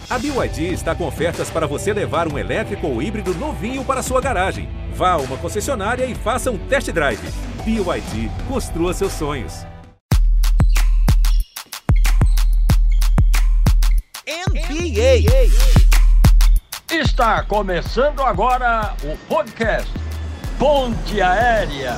A BYD está com ofertas para você levar um elétrico ou híbrido novinho para sua garagem. Vá a uma concessionária e faça um test drive. BYD, construa seus sonhos. NBA. Está começando agora o podcast Ponte Aérea.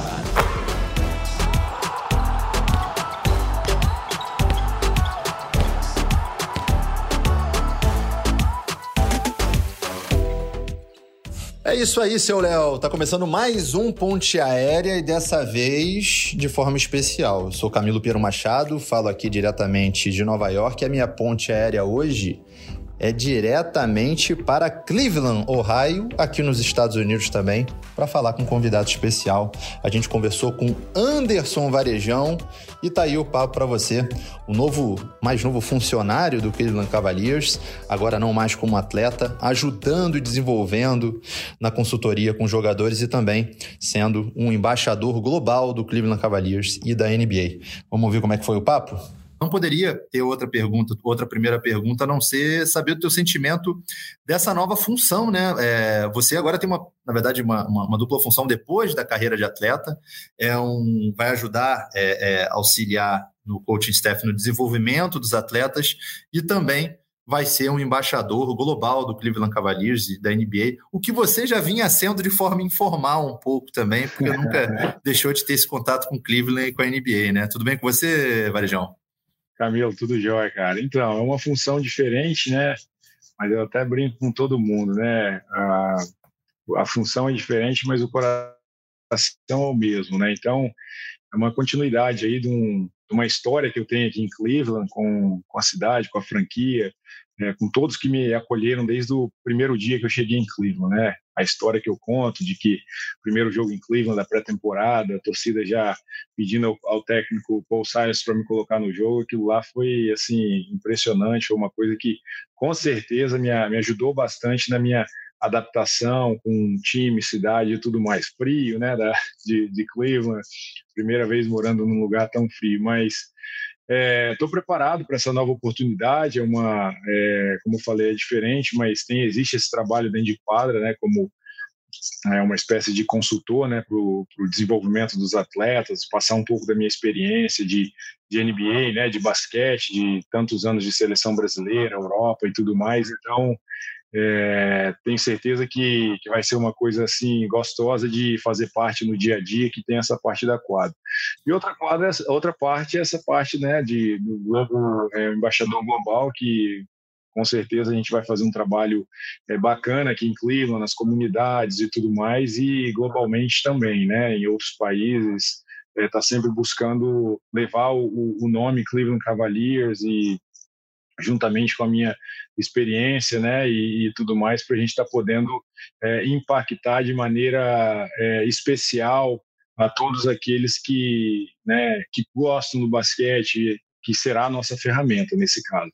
É isso aí, seu Léo. Tá começando mais um Ponte Aérea e dessa vez de forma especial. Eu sou Camilo Piero Machado, falo aqui diretamente de Nova York e a minha ponte aérea hoje é diretamente para Cleveland, Ohio, aqui nos Estados Unidos também, para falar com um convidado especial. A gente conversou com Anderson Varejão e tá aí o papo para você. O mais novo funcionário do Cleveland Cavaliers, agora não mais como atleta, ajudando e desenvolvendo na consultoria com jogadores e também sendo um embaixador global do Cleveland Cavaliers e da NBA. Vamos ouvir como é que foi o papo? Não poderia ter outra primeira pergunta, a não ser saber do teu sentimento dessa nova função, né? Você agora tem, na verdade, uma dupla função depois da carreira de atleta, vai ajudar, auxiliar no coaching staff, no desenvolvimento dos atletas e também vai ser um embaixador global do Cleveland Cavaliers e da NBA, o que você já vinha sendo de forma informal um pouco também, porque nunca deixou de ter esse contato com o Cleveland e com a NBA, né? Tudo bem com você, Varejão? Camilo, tudo jóia, cara. Então, é uma função diferente, né? Mas eu até brinco com todo mundo, né? A função é diferente, mas o coração é o mesmo, né? Então, é uma continuidade aí de uma história que eu tenho aqui em Cleveland, com a cidade, com a franquia, com todos que me acolheram desde o primeiro dia que eu cheguei em Cleveland, né? A história que eu conto de que o primeiro jogo em Cleveland da pré-temporada, a torcida já pedindo ao técnico Paul Silas para me colocar no jogo, aquilo lá foi assim impressionante, foi uma coisa que com certeza me ajudou bastante na minha adaptação com time, cidade e tudo mais frio, né, de Cleveland, primeira vez morando num lugar tão frio, mas estou preparado para essa nova oportunidade. Como eu falei, é diferente, mas existe esse trabalho dentro de quadra, né, como uma espécie de consultor, né, para o desenvolvimento dos atletas, passar um pouco da minha experiência de NBA, né, de basquete, de tantos anos de seleção brasileira, Europa e tudo mais. Então, tenho certeza que vai ser uma coisa assim gostosa de fazer parte no dia a dia, que tem essa parte da quadra. E outra parte é essa parte, né, do embaixador global, que com certeza a gente vai fazer um trabalho bacana aqui em Cleveland, nas comunidades e tudo mais, e globalmente também, né, em outros países. Está sempre buscando levar o nome Cleveland Cavaliers e juntamente com a minha experiência, né, e tudo mais, para a gente estar podendo impactar de maneira especial a todos aqueles que gostam do basquete, que será a nossa ferramenta nesse caso.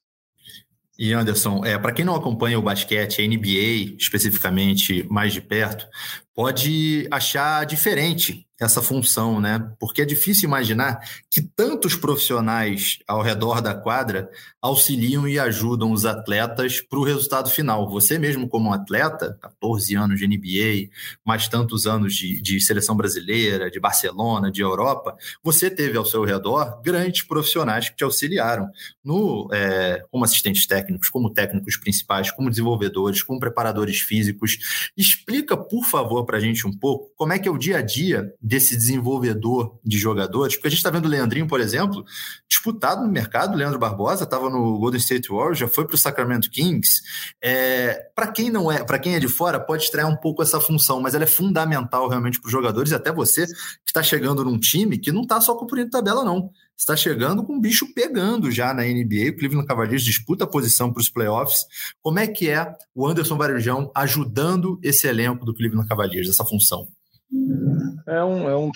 E Anderson, para quem não acompanha o basquete, a NBA especificamente mais de perto, pode achar diferente essa função, né? Porque é difícil imaginar que tantos profissionais ao redor da quadra auxiliam e ajudam os atletas para o resultado final. Você mesmo como um atleta, 14 anos de NBA, mais tantos anos de seleção brasileira, de Barcelona, de Europa, você teve ao seu redor grandes profissionais que te auxiliaram como assistentes técnicos, como técnicos principais, como desenvolvedores, como preparadores físicos. Explica, por favor, para a gente um pouco como é que é o dia a dia desse desenvolvedor de jogadores, porque a gente está vendo o Leandrinho, por exemplo, disputado no mercado. O Leandro Barbosa estava no Golden State Warriors, já foi para o Sacramento Kings. Para quem é de fora, pode estranhar um pouco essa função, mas ela é fundamental realmente para os jogadores, e até você que está chegando num time que não está só cumprindo tabela, não. Está chegando com o bicho pegando já na NBA. O Cleveland Cavaliers disputa a posição para os playoffs. Como é que é o Anderson Varejão ajudando esse elenco do Cleveland Cavaliers, essa função? É um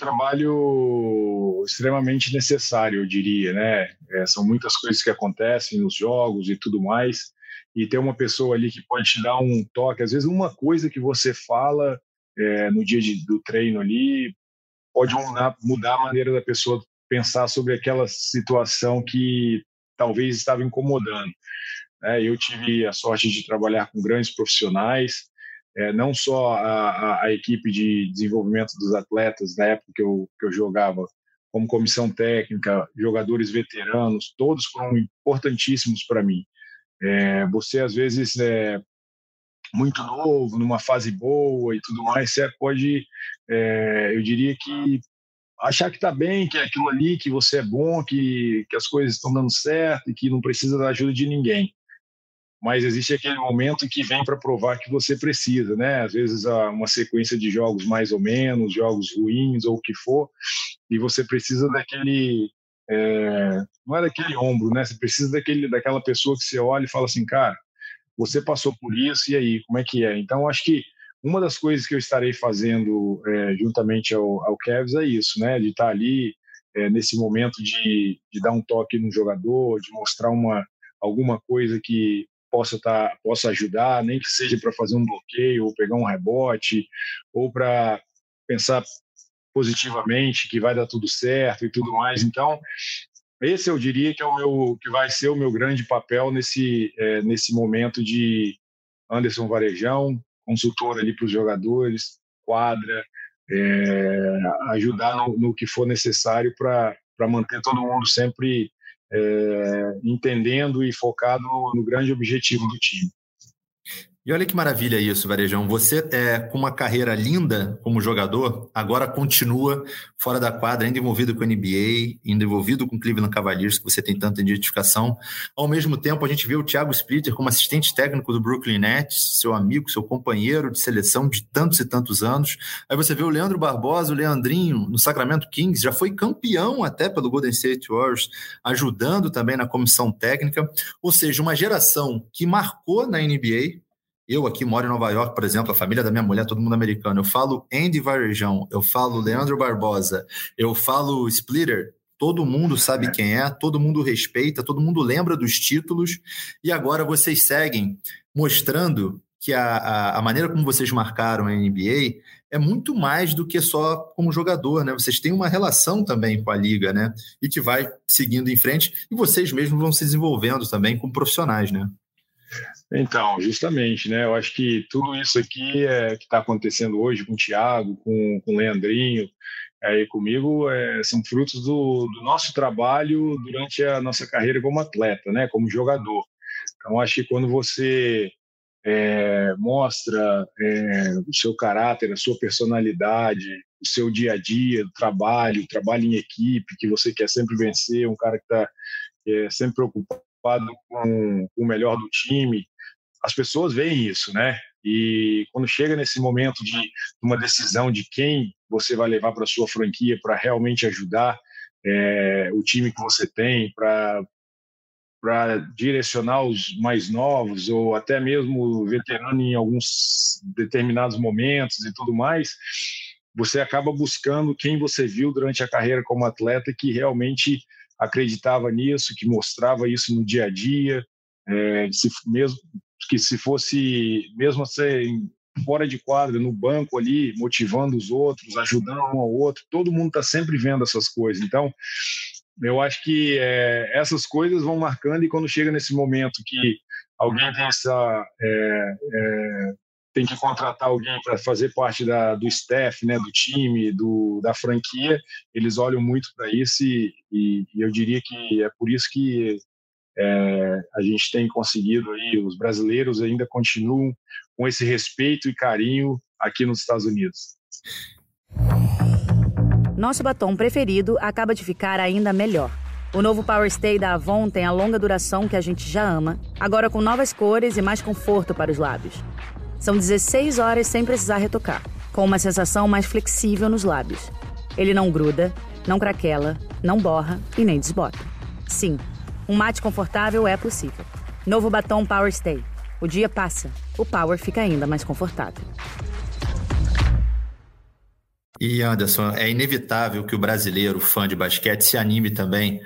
trabalho extremamente necessário, eu diria, né? São muitas coisas que acontecem nos jogos e tudo mais, e ter uma pessoa ali que pode te dar um toque, às vezes uma coisa que você fala no dia do treino ali pode mudar a maneira da pessoa pensar sobre aquela situação que talvez estava incomodando. né? Eu tive a sorte de trabalhar com grandes profissionais, não só a equipe de desenvolvimento dos atletas da época que eu jogava, como comissão técnica, jogadores veteranos, todos foram importantíssimos para mim. Você, às vezes, muito novo, numa fase boa e tudo mais, você pode, eu diria que, achar que está bem, que é aquilo ali, que você é bom, que as coisas estão dando certo e que não precisa da ajuda de ninguém. Mas existe aquele momento que vem para provar que você precisa, né? Às vezes uma sequência de jogos mais ou menos, jogos ruins ou o que for, e você precisa daquele... não é daquele ombro, né? Você precisa daquela pessoa que você olha e fala assim, cara, você passou por isso, e aí, como é que é? Então, acho que uma das coisas que eu estarei fazendo juntamente ao Cavs é isso, né? De estar ali nesse momento de dar um toque no jogador, de mostrar alguma coisa que possa ajudar, nem que seja para fazer um bloqueio, ou pegar um rebote, ou para pensar positivamente que vai dar tudo certo e tudo mais. Então, esse eu diria que que vai ser o meu grande papel nesse momento de Anderson Varejão, consultor ali para os jogadores, quadra, ajudar no que for necessário para manter todo mundo sempre entendendo e focado no grande objetivo do time. E olha que maravilha isso, Varejão. Você, com uma carreira linda como jogador, agora continua fora da quadra, ainda envolvido com a NBA, ainda envolvido com o Cleveland Cavaliers, que você tem tanta identificação. Ao mesmo tempo, a gente vê o Thiago Splitter como assistente técnico do Brooklyn Nets, seu amigo, seu companheiro de seleção de tantos e tantos anos. Aí você vê o Leandro Barbosa, o Leandrinho, no Sacramento Kings, já foi campeão até pelo Golden State Warriors, ajudando também na comissão técnica. Ou seja, uma geração que marcou na NBA. Eu aqui moro em Nova York, por exemplo, a família da minha mulher, todo mundo americano. Eu falo Andy Varejão, eu falo Leandro Barbosa, eu falo Splitter. Todo mundo sabe quem é, todo mundo respeita, todo mundo lembra dos títulos. E agora vocês seguem mostrando que a maneira como vocês marcaram a NBA é muito mais do que só como jogador, né? Vocês têm uma relação também com a liga, né? E que vai seguindo em frente. E vocês mesmos vão se desenvolvendo também como profissionais, né? Então, justamente, né? Eu acho que tudo isso aqui que está acontecendo hoje com o Thiago, com o Leandrinho, e comigo, são frutos do nosso trabalho durante a nossa carreira como atleta, né? Como jogador. Então, acho que quando você mostra o seu caráter, a sua personalidade, o seu dia a dia, o trabalho em equipe, que você quer sempre vencer, um cara que está sempre preocupado com o melhor do time, as pessoas veem isso, né? E quando chega nesse momento de uma decisão de quem você vai levar para a sua franquia para realmente ajudar o time que você tem, para direcionar os mais novos ou até mesmo veterano em alguns determinados momentos e tudo mais, você acaba buscando quem você viu durante a carreira como atleta que realmente acreditava nisso, que mostrava isso no dia a dia, se fosse mesmo fora de quadra, no banco ali, motivando os outros, ajudando um ao outro, todo mundo está sempre vendo essas coisas. Então, eu acho que essas coisas vão marcando, e quando chega nesse momento que alguém tem que contratar alguém para fazer parte do staff, né, do time, da franquia, eles olham muito para isso e eu diria que é por isso que a gente tem conseguido aí, os brasileiros ainda continuam com esse respeito e carinho aqui nos Estados Unidos. Nosso batom preferido acaba de ficar ainda melhor. O novo Power Stay da Avon tem a longa duração que a gente já ama, agora com novas cores e mais conforto para os lábios. São 16 horas sem precisar retocar, com uma sensação mais flexível nos lábios. Ele não gruda, não craquela, não borra e nem desbota. Sim, um mate confortável é possível. Novo batom Power Stay. O dia passa, o Power fica ainda mais confortável. E Anderson, é inevitável que o brasileiro, fã de basquete, se anime também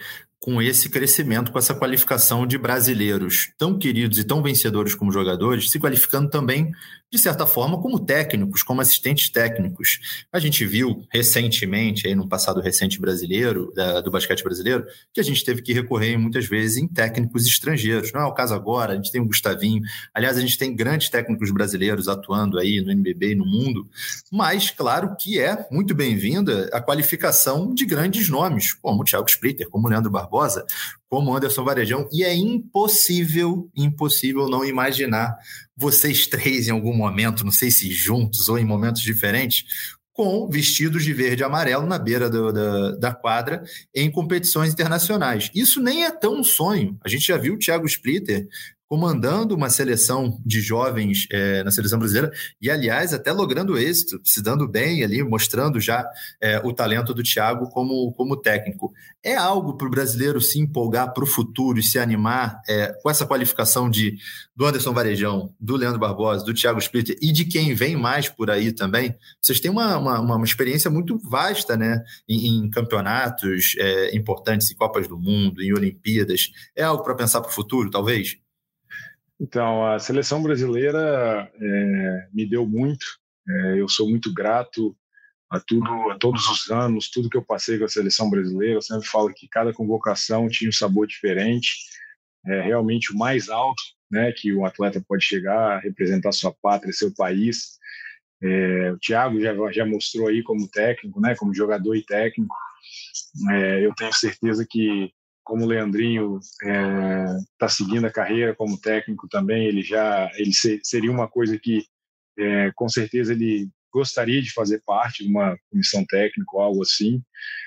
com esse crescimento, com essa qualificação de brasileiros tão queridos e tão vencedores como jogadores, se qualificando também, de certa forma, como técnicos, como assistentes técnicos. A gente viu recentemente, aí no passado recente brasileiro, do basquete brasileiro, que a gente teve que recorrer muitas vezes em técnicos estrangeiros. Não é o caso agora, a gente tem o Gustavinho, aliás, a gente tem grandes técnicos brasileiros atuando aí no NBB e no mundo, mas claro que é muito bem-vinda a qualificação de grandes nomes, como o Thiago Splitter, como o Leandro Barbosa, como o Anderson Varejão, e é impossível não imaginar vocês três em algum momento, não sei se juntos ou em momentos diferentes, com vestidos de verde e amarelo na beira da quadra em competições internacionais. Isso nem é tão um sonho. A gente já viu o Thiago Splitter comandando uma seleção de jovens na seleção brasileira e, aliás, até logrando êxito, se dando bem ali, mostrando já o talento do Thiago como técnico. É algo para o brasileiro se empolgar para o futuro e se animar com essa qualificação do Anderson Varejão, do Leandro Barbosa, do Thiago Splitter e de quem vem mais por aí também? Vocês têm uma experiência muito vasta, né, em campeonatos importantes, em Copas do Mundo, em Olimpíadas. É algo para pensar para o futuro, talvez? Então, a seleção brasileira me deu muito. Eu sou muito grato a todos os anos, tudo que eu passei com a seleção brasileira. Eu sempre falo que cada convocação tinha um sabor diferente. Realmente o mais alto, né, que um atleta pode chegar a representar sua pátria, seu país. O Thiago já mostrou aí como técnico, né, como jogador e técnico. Eu tenho certeza que, como o Leandrinho está seguindo a carreira como técnico também, ele seria uma coisa que com certeza ele gostaria de fazer parte de uma comissão técnica ou algo assim.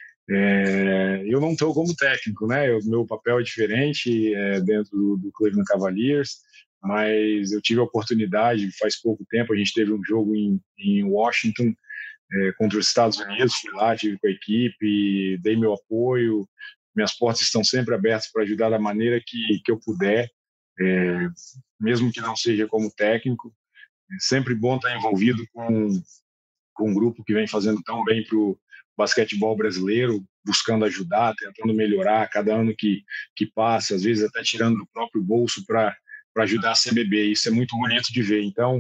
Eu não estou como técnico, né? Meu papel é diferente dentro do Cleveland Cavaliers, mas eu tive a oportunidade, faz pouco tempo, a gente teve um jogo em Washington contra os Estados Unidos, fui lá, tive com a equipe, dei meu apoio. Minhas portas estão sempre abertas para ajudar da maneira que eu puder, mesmo que não seja como técnico. É sempre bom estar envolvido com um grupo que vem fazendo tão bem para o basquetebol brasileiro, buscando ajudar, tentando melhorar cada ano que passa, às vezes até tirando do próprio bolso para ajudar a CBB. Isso é muito bonito de ver. Então,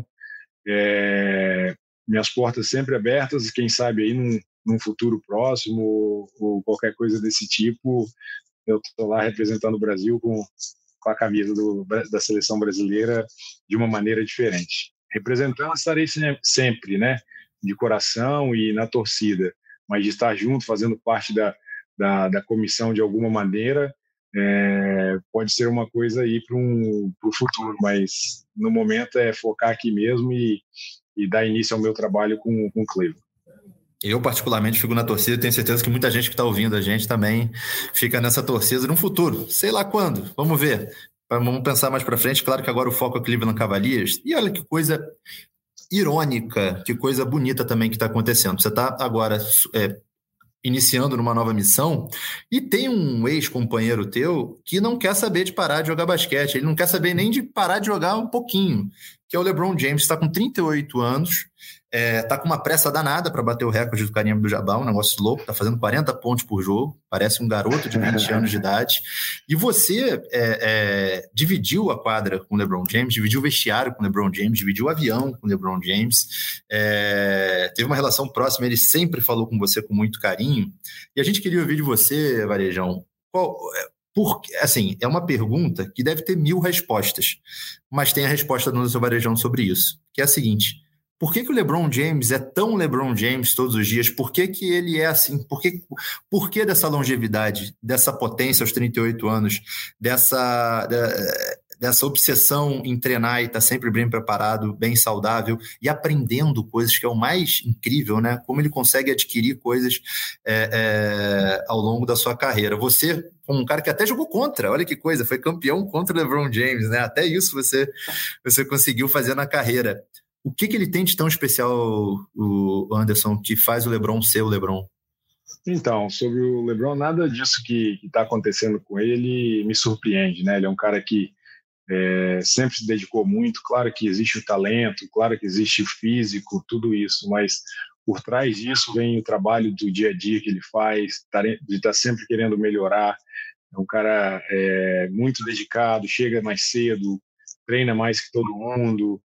minhas portas sempre abertas, quem sabe aí num futuro próximo ou qualquer coisa desse tipo, eu estou lá representando o Brasil com a camisa da seleção brasileira de uma maneira diferente. Representando estarei sempre, né, de coração e na torcida, mas de estar junto, fazendo parte da comissão de alguma maneira, pode ser uma coisa aí para o futuro, mas no momento é focar aqui mesmo e dar início ao meu trabalho com o Cleveland. Eu, particularmente, fico na torcida e tenho certeza que muita gente que está ouvindo a gente também fica nessa torcida no futuro. Sei lá quando, vamos ver. Vamos pensar mais para frente. Claro que agora o foco é o Cleveland Cavaliers. E olha que coisa irônica, que coisa bonita também que está acontecendo. Você está agora iniciando numa nova missão e tem um ex-companheiro teu que não quer saber de parar de jogar basquete. Ele não quer saber nem de parar de jogar um pouquinho, que é o LeBron James. Está com 38 anos, está com uma pressa danada para bater o recorde do Kareem Abdul-Jabbar, um negócio louco, está fazendo 40 pontos por jogo, parece um garoto de 20 anos de idade. E você dividiu a quadra com o LeBron James, dividiu o vestiário com o LeBron James, dividiu o avião com o LeBron James, teve uma relação próxima, ele sempre falou com você com muito carinho. E a gente queria ouvir de você, Varejão, assim, é uma pergunta que deve ter 1000 respostas, mas tem a resposta do seu Varejão sobre isso, que é a seguinte: por que o LeBron James é tão LeBron James todos os dias? Por que ele é assim? Por que dessa longevidade, dessa potência aos 38 anos, dessa obsessão em treinar e estar sempre bem preparado, bem saudável e aprendendo coisas, que é o mais incrível, né? Como ele consegue adquirir coisas ao longo da sua carreira. Você, um cara que até jogou contra, olha que coisa, foi campeão contra o LeBron James, né? Até isso você conseguiu fazer na carreira. O que ele tem de tão especial, o Anderson, que faz o LeBron ser o LeBron? Então, sobre o LeBron, nada disso que está acontecendo com ele me surpreende, né? Ele é um cara que sempre se dedicou muito. Claro que existe o talento, claro que existe o físico, tudo isso, mas por trás disso vem o trabalho do dia a dia que ele faz, de estar sempre querendo melhorar, É um cara muito dedicado, chega mais cedo, treina mais que todo mundo,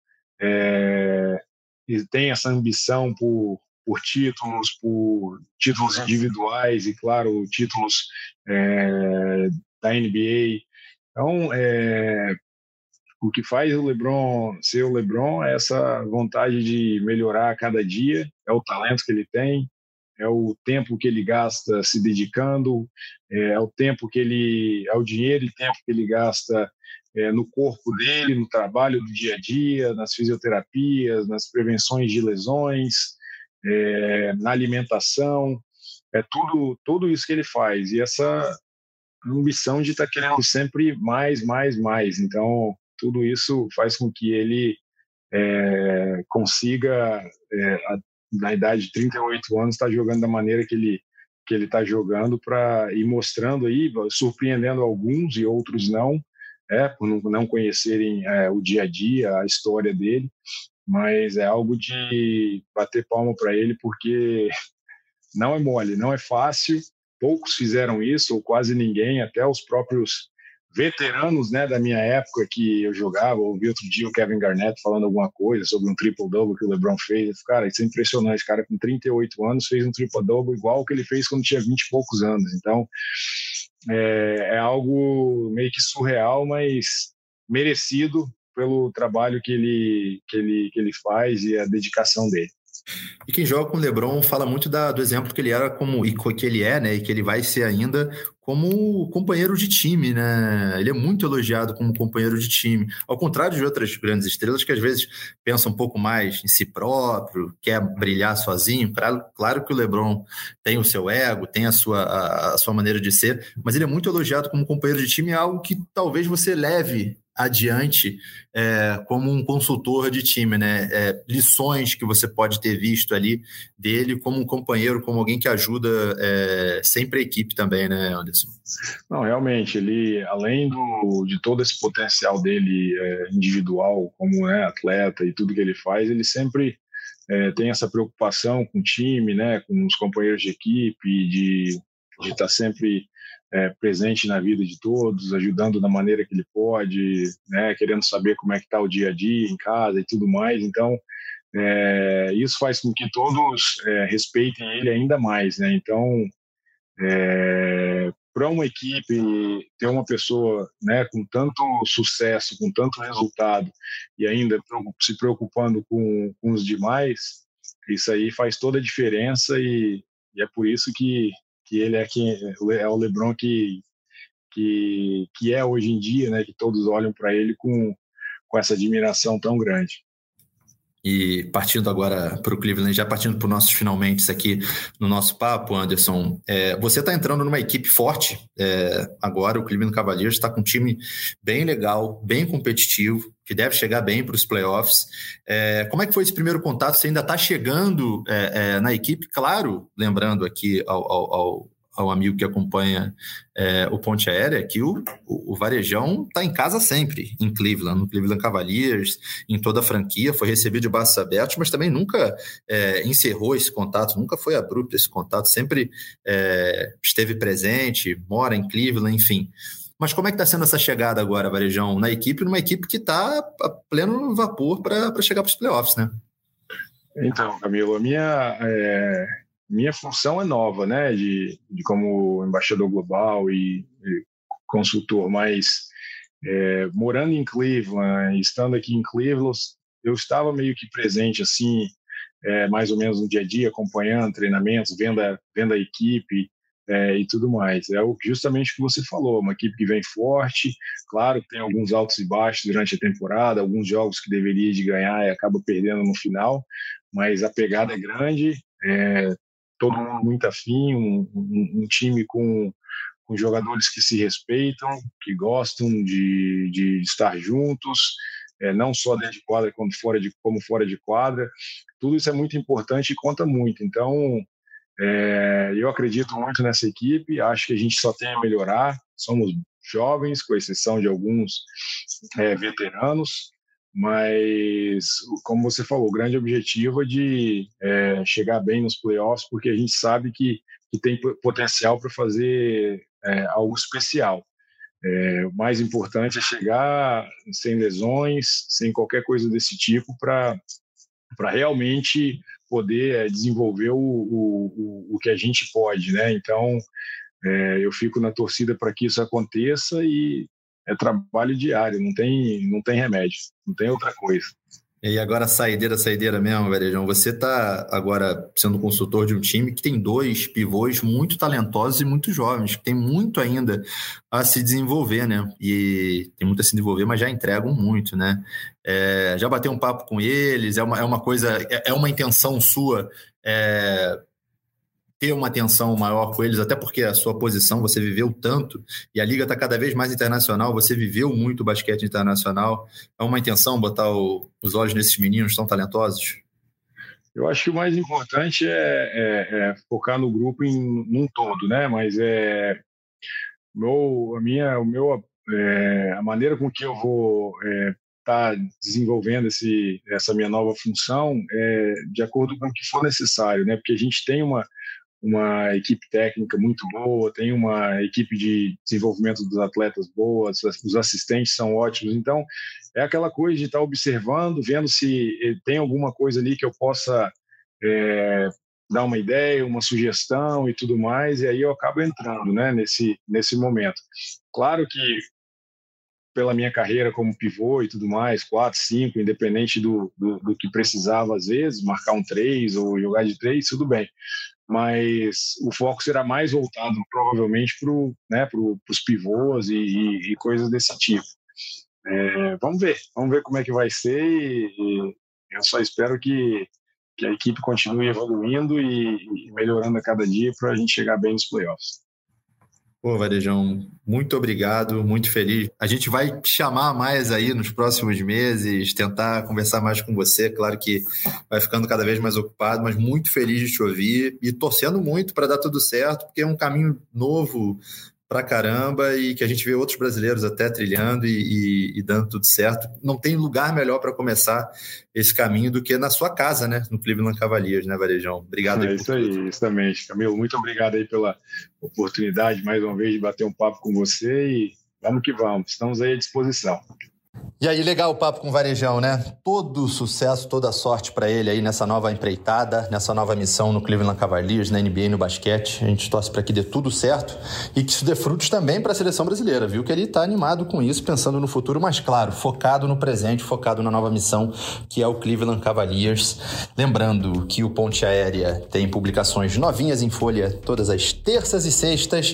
e tem essa ambição por títulos individuais e, claro, títulos da NBA. Então, o que faz o LeBron ser o LeBron é essa vontade de melhorar a cada dia, é o talento que ele tem, é o tempo que ele gasta se dedicando, é o dinheiro e tempo que ele gasta no corpo dele, no trabalho do dia a dia, nas fisioterapias, nas prevenções de lesões, na alimentação, tudo isso que ele faz. E essa ambição de estar querendo sempre mais, mais, mais. Então, tudo isso faz com que ele consiga, na idade de 38 anos, estar jogando da maneira que ele está jogando, para ir mostrando aí, surpreendendo alguns e outros não, por não conhecerem o dia a dia, a história dele, mas é algo de bater palma para ele, porque não é mole, não é fácil. Poucos fizeram isso, ou quase ninguém, até os próprios veteranos, né, da minha época que eu jogava. Ouvi outro dia o Kevin Garnett falando alguma coisa sobre um triple-double que o LeBron fez. Cara, isso é impressionante. O cara com 38 anos fez um triple-double igual que ele fez quando tinha 20 e poucos anos. Então, é algo meio que surreal, mas merecido pelo trabalho que ele faz e a dedicação dele. E quem joga com o LeBron fala muito do exemplo que ele era que ele é, né, e que ele vai ser ainda como companheiro de time, né? Ele é muito elogiado como companheiro de time, ao contrário de outras grandes estrelas que às vezes pensam um pouco mais em si próprio, quer brilhar sozinho. Claro que o LeBron tem o seu ego, tem a sua maneira de ser, mas ele é muito elogiado como companheiro de time, é algo que talvez você leve adiante como um consultor de time, né? Lições que você pode ter visto ali dele como um companheiro, como alguém que ajuda sempre a equipe também, né, Anderson? Não, realmente, ele, além de todo esse potencial dele individual, como atleta e tudo que ele faz, ele sempre tem essa preocupação com o time, né, com os companheiros de equipe, de estar sempre presente na vida de todos, ajudando da maneira que ele pode, né, querendo saber como é que está o dia a dia em casa e tudo mais. Então, isso faz com que todos respeitem ele ainda mais, né? Então, para uma equipe ter uma pessoa, né, com tanto sucesso, com tanto resultado e ainda se preocupando com os demais, isso aí faz toda a diferença, e é por isso que ele é o LeBron que é hoje em dia, né, que todos olham para ele com essa admiração tão grande. E partindo agora para o Cleveland, já partindo para os nossos finalmente aqui no nosso papo, Anderson, você está entrando numa equipe forte agora. O Cleveland Cavaliers está com um time bem legal, bem competitivo, que deve chegar bem para os playoffs. Como é que foi esse primeiro contato? Você ainda está chegando na equipe? Claro, lembrando aqui ao amigo que acompanha o Ponte Aérea, que o Varejão está em casa sempre, em Cleveland, no Cleveland Cavaliers, em toda a franquia, foi recebido de braços abertos, mas também nunca encerrou esse contato, nunca foi abrupto esse contato, sempre esteve presente, mora em Cleveland, enfim. Mas como é que está sendo essa chegada agora, Varejão, na equipe, numa equipe que está a pleno vapor para chegar para os playoffs, né? Então, Camilo, a minha função é nova, né, de como embaixador global e consultor, mas morando em Cleveland, estando aqui em Cleveland, eu estava meio que presente, assim, mais ou menos no dia a dia, acompanhando treinamentos, vendo a equipe e tudo mais. Justamente o que você falou, uma equipe que vem forte, claro que tem alguns altos e baixos durante a temporada, alguns jogos que deveria de ganhar e acaba perdendo no final, mas a pegada é grande, todo mundo muito afim, um time com jogadores que se respeitam, que gostam de estar juntos, não só dentro de quadra, como fora de quadra. Tudo isso é muito importante e conta muito. Então, eu acredito muito nessa equipe, acho que a gente só tem a melhorar. Somos jovens, com exceção de alguns veteranos, mas, como você falou, o grande objetivo é de chegar bem nos playoffs, porque a gente sabe que tem potencial para fazer algo especial. O mais importante é chegar sem lesões, sem qualquer coisa desse tipo, para realmente poder desenvolver o que a gente pode, né? Então, eu fico na torcida para que isso aconteça e é trabalho diário, não tem remédio, não tem outra coisa. E agora saideira mesmo, Varejão. Você está agora sendo consultor de um time que tem 2 pivôs muito talentosos e muito jovens, que tem muito ainda a se desenvolver, né? E tem muito a se desenvolver, mas já entregam muito, né? Já bateu um papo com eles, é uma intenção sua ter uma atenção maior com eles, até porque a sua posição, você viveu tanto, e a Liga está cada vez mais internacional, você viveu muito basquete internacional. É uma intenção botar os olhos nesses meninos tão talentosos? Eu acho que o mais importante é focar no grupo num todo, né? Mas a maneira com que eu vou estar desenvolvendo essa minha nova função é de acordo com o que for necessário, né? Porque a gente tem uma equipe técnica muito boa, tem uma equipe de desenvolvimento dos atletas boa, os assistentes são ótimos, então é aquela coisa de estar observando, vendo se tem alguma coisa ali que eu possa dar uma ideia, uma sugestão e tudo mais, e aí eu acabo entrando, né, nesse momento. Claro que pela minha carreira como pivô e tudo mais, 4, 5, independente do que precisava às vezes, marcar um 3 ou jogar de 3, tudo bem. Mas o foco será mais voltado provavelmente para os pivôs e coisas desse tipo. Vamos ver como é que vai ser e eu só espero que a equipe continue evoluindo e melhorando a cada dia para a gente chegar bem nos playoffs. Pô, Varejão, muito obrigado, muito feliz. A gente vai te chamar mais aí nos próximos meses, tentar conversar mais com você. Claro que vai ficando cada vez mais ocupado, mas muito feliz de te ouvir e torcendo muito para dar tudo certo, porque é um caminho novo pra caramba e que a gente vê outros brasileiros até trilhando e dando tudo certo. Não tem lugar melhor para começar esse caminho do que na sua casa, né? No Cleveland Cavaliers, né, Varejão? Obrigado. Isso aí, justamente. Camilo, muito obrigado aí pela oportunidade, mais uma vez, de bater um papo com você e vamos que vamos. Estamos aí à disposição. E aí, legal o papo com o Varejão, né? Todo sucesso, toda sorte para ele aí nessa nova empreitada, nessa nova missão no Cleveland Cavaliers, na NBA e no basquete. A gente torce para que dê tudo certo e que isso dê frutos também para a seleção brasileira, viu? Que ele tá animado com isso, pensando no futuro, mas claro, focado no presente, focado na nova missão, que é o Cleveland Cavaliers. Lembrando que o Ponte Aérea tem publicações novinhas em folha todas as terças e sextas.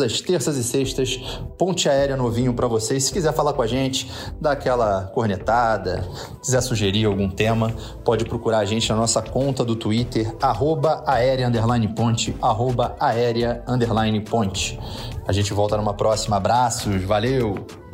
Ponte Aérea novinho para vocês. Se quiser falar com a gente, dá aquela cornetada, quiser sugerir algum tema, pode procurar a gente na nossa conta do Twitter, @aérea_ponte, @aérea_ponte. A gente volta numa próxima. Abraços, valeu!